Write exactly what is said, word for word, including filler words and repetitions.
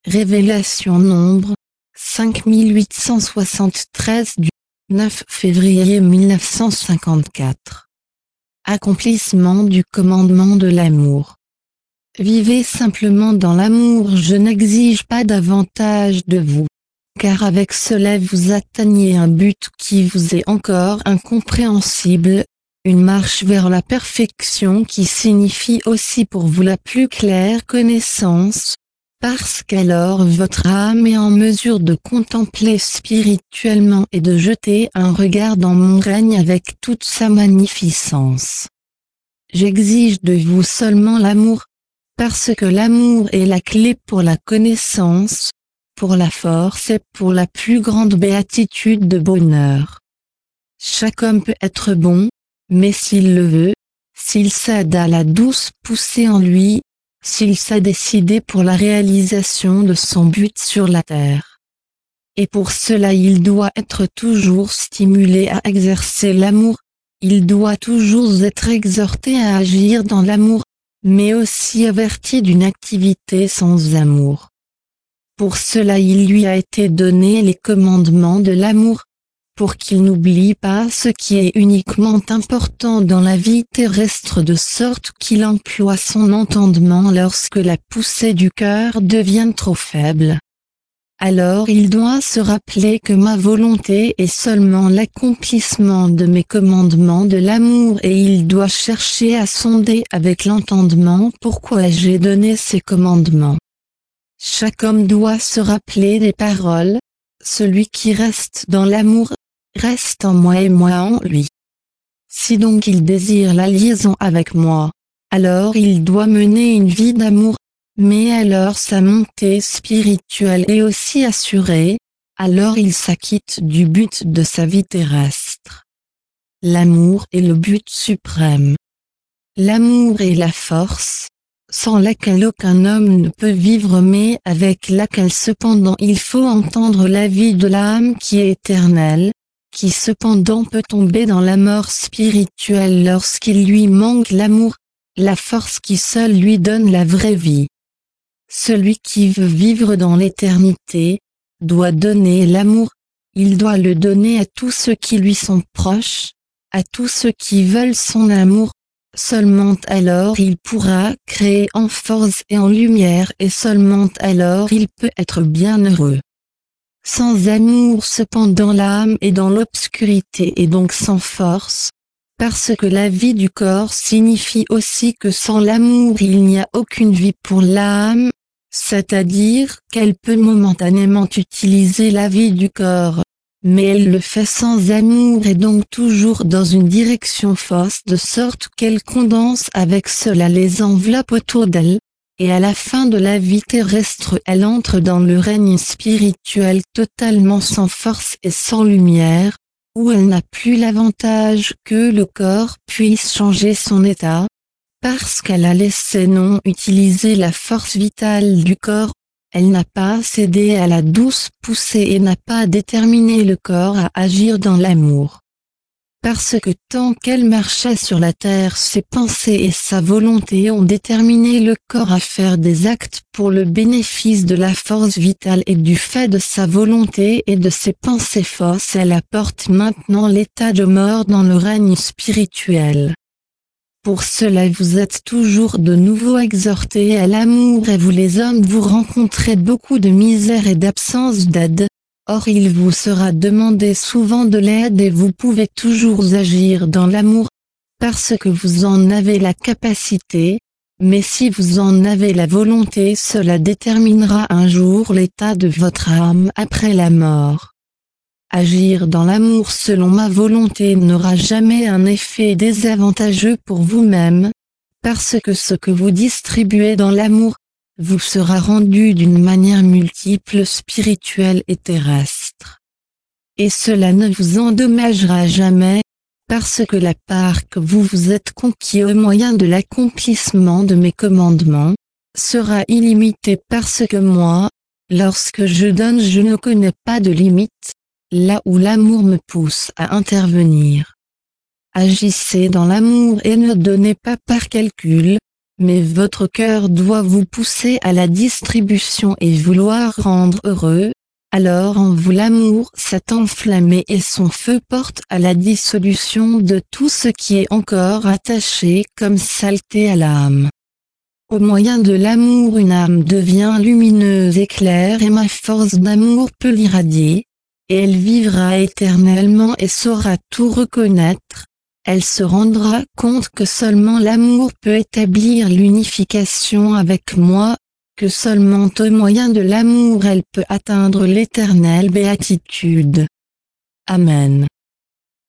Révélation Nombre, cinq mille huit cent soixante-treize du neuf février mille neuf cent cinquante-quatre. Accomplissement du commandement de l'amour. Vivez simplement dans l'amour, je n'exige pas davantage de vous, car avec cela vous atteignez un but qui vous est encore incompréhensible, une marche vers la perfection qui signifie aussi pour vous la plus claire connaissance, parce qu'alors votre âme est en mesure de contempler spirituellement et de jeter un regard dans mon règne avec toute sa magnificence. J'exige de vous seulement l'amour, parce que l'amour est la clé pour la connaissance, pour la force et pour la plus grande béatitude de bonheur. Chaque homme peut être bon, mais s'il le veut, s'il cède à la douce poussée en lui, s'il s'est décidé pour la réalisation de son but sur la terre. Et pour cela il doit être toujours stimulé à exercer l'amour, il doit toujours être exhorté à agir dans l'amour, mais aussi averti d'une activité sans amour. Pour cela il lui a été donné les commandements de l'amour, pour qu'il n'oublie pas ce qui est uniquement important dans la vie terrestre de sorte qu'il emploie son entendement lorsque la poussée du cœur devient trop faible. Alors il doit se rappeler que ma volonté est seulement l'accomplissement de mes commandements de l'amour et il doit chercher à sonder avec l'entendement pourquoi j'ai donné ces commandements. Chaque homme doit se rappeler des paroles, celui qui reste dans l'amour, reste en moi et moi en lui. Si donc il désire la liaison avec moi, alors il doit mener une vie d'amour, mais alors sa montée spirituelle est aussi assurée, alors il s'acquitte du but de sa vie terrestre. L'amour est le but suprême. L'amour est la force, sans laquelle aucun homme ne peut vivre mais avec laquelle cependant il faut entendre la vie de l'âme qui est éternelle, qui cependant peut tomber dans la mort spirituelle lorsqu'il lui manque l'amour, la force qui seule lui donne la vraie vie. Celui qui veut vivre dans l'éternité, doit donner l'amour, il doit le donner à tous ceux qui lui sont proches, à tous ceux qui veulent son amour, seulement alors il pourra créer en force et en lumière et seulement alors il peut être bien heureux. Sans amour cependant l'âme est dans l'obscurité et donc sans force, parce que la vie du corps signifie aussi que sans l'amour il n'y a aucune vie pour l'âme, c'est-à-dire qu'elle peut momentanément utiliser la vie du corps, mais elle le fait sans amour et donc toujours dans une direction fausse de sorte qu'elle condense avec cela les enveloppes autour d'elle. Et à la fin de la vie terrestre elle entre dans le règne spirituel totalement sans force et sans lumière, où elle n'a plus l'avantage que le corps puisse changer son état, parce qu'elle a laissé non utiliser la force vitale du corps, elle n'a pas cédé à la douce poussée et n'a pas déterminé le corps à agir dans l'amour. Parce que tant qu'elle marchait sur la terre ses pensées et sa volonté ont déterminé le corps à faire des actes pour le bénéfice de la force vitale et du fait de sa volonté et de ses pensées fausses elle apporte maintenant l'état de mort dans le règne spirituel. Pour cela vous êtes toujours de nouveau exhortés à l'amour et vous les hommes vous rencontrez beaucoup de misère et d'absence d'aide. Or il vous sera demandé souvent de l'aide et vous pouvez toujours agir dans l'amour, parce que vous en avez la capacité, mais si vous en avez la volonté cela déterminera un jour l'état de votre âme après la mort. Agir dans l'amour selon ma volonté n'aura jamais un effet désavantageux pour vous-même, parce que ce que vous distribuez dans l'amour, vous sera rendu d'une manière multiple spirituelle et terrestre. Et cela ne vous endommagera jamais, parce que la part que vous vous êtes conquis au moyen de l'accomplissement de mes commandements, sera illimitée parce que moi, lorsque je donne je ne connais pas de limite, là où l'amour me pousse à intervenir. Agissez dans l'amour et ne donnez pas par calcul, mais votre cœur doit vous pousser à la distribution et vouloir rendre heureux, alors en vous l'amour s'est enflammé et son feu porte à la dissolution de tout ce qui est encore attaché comme saleté à l'âme. Au moyen de l'amour une âme devient lumineuse et claire et ma force d'amour peut l'irradier, et elle vivra éternellement et saura tout reconnaître. Elle se rendra compte que seulement l'amour peut établir l'unification avec moi, que seulement au moyen de l'amour elle peut atteindre l'éternelle béatitude. Amen.